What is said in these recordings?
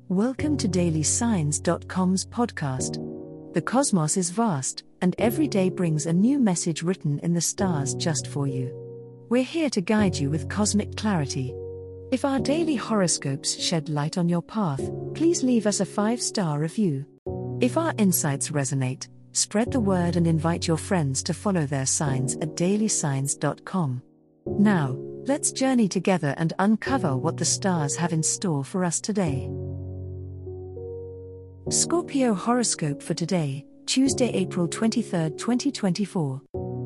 Welcome to DailySigns.com's podcast. The cosmos is vast, and every day brings a new message written in the stars just for you. We're here to guide you with cosmic clarity. If our daily horoscopes shed light on your path, please leave us a 5-star review. If our insights resonate, spread the word and invite your friends to follow their signs at DailySigns.com. Now, let's journey together and uncover what the stars have in store for us today. Scorpio horoscope for today, Tuesday, April 23, 2024.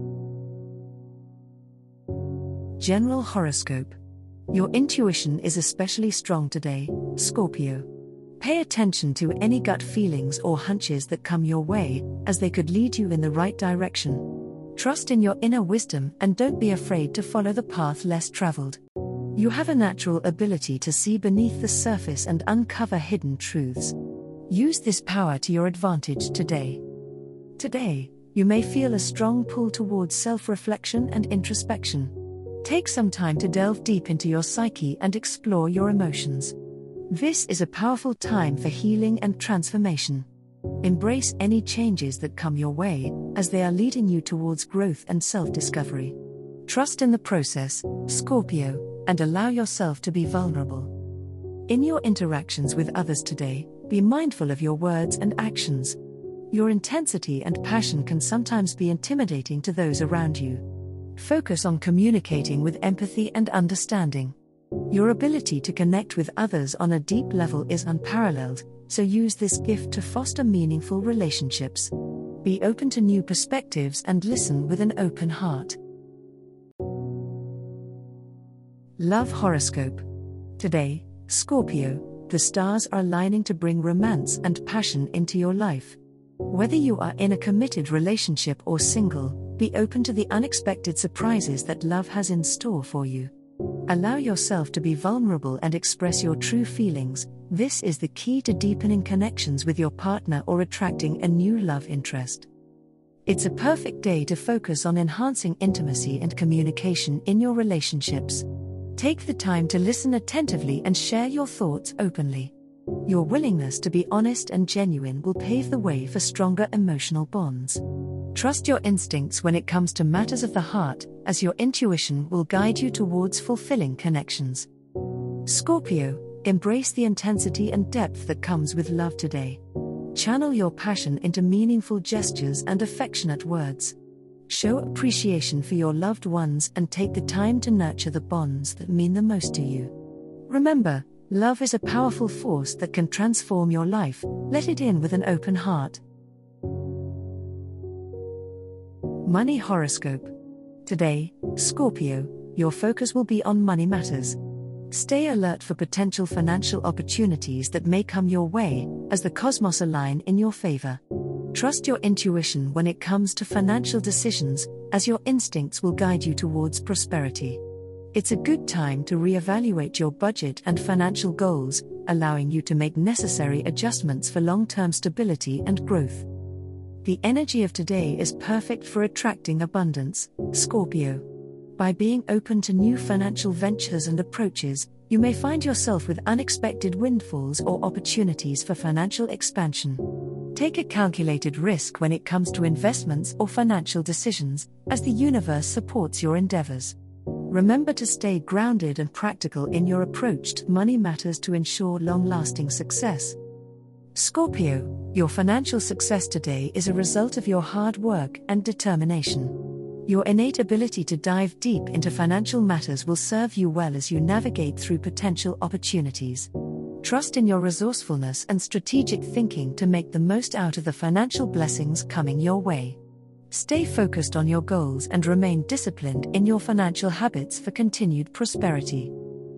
General horoscope. Your intuition is especially strong today, Scorpio. Pay attention to any gut feelings or hunches that come your way, as they could lead you in the right direction. Trust in your inner wisdom and don't be afraid to follow the path less traveled. You have a natural ability to see beneath the surface and uncover hidden truths. Use this power to your advantage today. Today, you may feel a strong pull towards self-reflection and introspection. Take some time to delve deep into your psyche and explore your emotions. This is a powerful time for healing and transformation. Embrace any changes that come your way, as they are leading you towards growth and self-discovery. Trust in the process, Scorpio, and allow yourself to be vulnerable. In your interactions with others today, be mindful of your words and actions. Your intensity and passion can sometimes be intimidating to those around you. Focus on communicating with empathy and understanding. Your ability to connect with others on a deep level is unparalleled, so use this gift to foster meaningful relationships. Be open to new perspectives and listen with an open heart. Love horoscope. Today, Scorpio, the stars are aligning to bring romance and passion into your life. Whether you are in a committed relationship or single, be open to the unexpected surprises that love has in store for you. Allow yourself to be vulnerable and express your true feelings. This is the key to deepening connections with your partner or attracting a new love interest. It's a perfect day to focus on enhancing intimacy and communication in your relationships. Take the time to listen attentively and share your thoughts openly. Your willingness to be honest and genuine will pave the way for stronger emotional bonds. Trust your instincts when it comes to matters of the heart, as your intuition will guide you towards fulfilling connections. Scorpio, embrace the intensity and depth that comes with love today. Channel your passion into meaningful gestures and affectionate words. Show appreciation for your loved ones and take the time to nurture the bonds that mean the most to you. Remember, love is a powerful force that can transform your life. Let it in with an open heart. Money horoscope. Today, Scorpio, your focus will be on money matters. Stay alert for potential financial opportunities that may come your way, as the cosmos align in your favor. Trust your intuition when it comes to financial decisions, as your instincts will guide you towards prosperity. It's a good time to reevaluate your budget and financial goals, allowing you to make necessary adjustments for long-term stability and growth. The energy of today is perfect for attracting abundance, Scorpio. By being open to new financial ventures and approaches, you may find yourself with unexpected windfalls or opportunities for financial expansion. Take a calculated risk when it comes to investments or financial decisions, as the universe supports your endeavors. Remember to stay grounded and practical in your approach to money matters to ensure long-lasting success. Scorpio, your financial success today is a result of your hard work and determination. Your innate ability to dive deep into financial matters will serve you well as you navigate through potential opportunities. Trust in your resourcefulness and strategic thinking to make the most out of the financial blessings coming your way. Stay focused on your goals and remain disciplined in your financial habits for continued prosperity.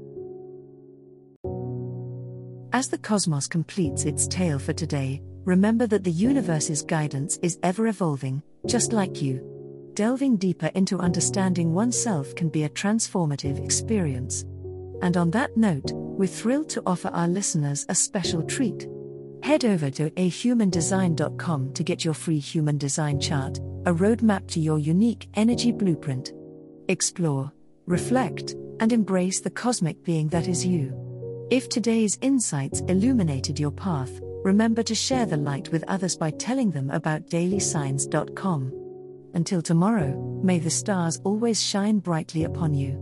As the cosmos completes its tale for today, remember that the universe's guidance is ever evolving, just like you. Delving deeper into understanding oneself can be a transformative experience. And on that note, we're thrilled to offer our listeners a special treat. Head over to ahumandesign.com to get your free human design chart, a roadmap to your unique energy blueprint. Explore, reflect, and embrace the cosmic being that is you. If today's insights illuminated your path, remember to share the light with others by telling them about dailysigns.com. Until tomorrow, may the stars always shine brightly upon you.